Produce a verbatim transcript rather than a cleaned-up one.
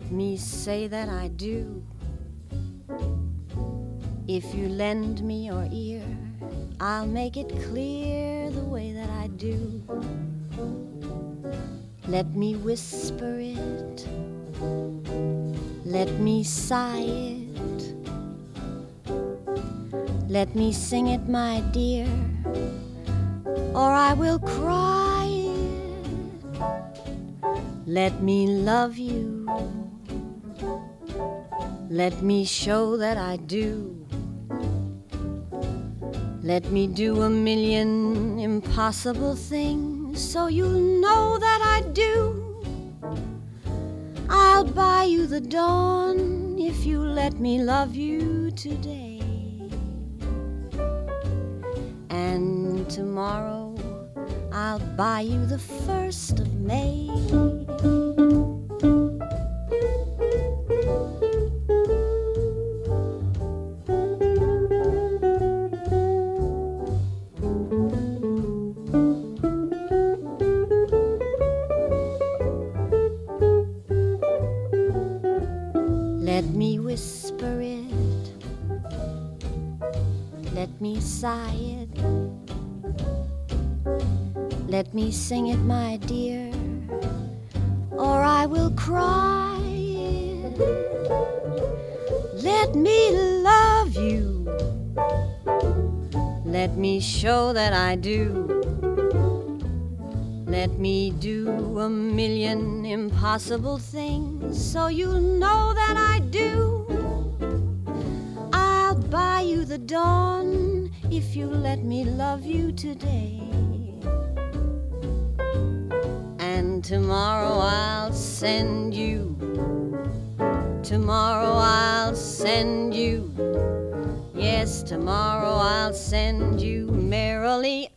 Let me say that I do. If you lend me your ear, I'll make it clear the way that I do. Let me whisper it, let me sigh it, let me sing it, my dear, or I will cry it. Let me love you, let me show that I do. Let me do a million impossible things so you'll know that I do. I'll buy you the dawn if you let me love you today. And tomorrow I'll buy you the first of May. Let me whisper it, let me sigh it, let me sing it, my dear, or I will cry it. Let me love you, let me show that I do. Let me do a million impossible things so you'll know that I do. I'll buy you the dawn if you let me love you today. And tomorrow I'll send you, tomorrow I'll send you, yes, tomorrow I'll send you merrily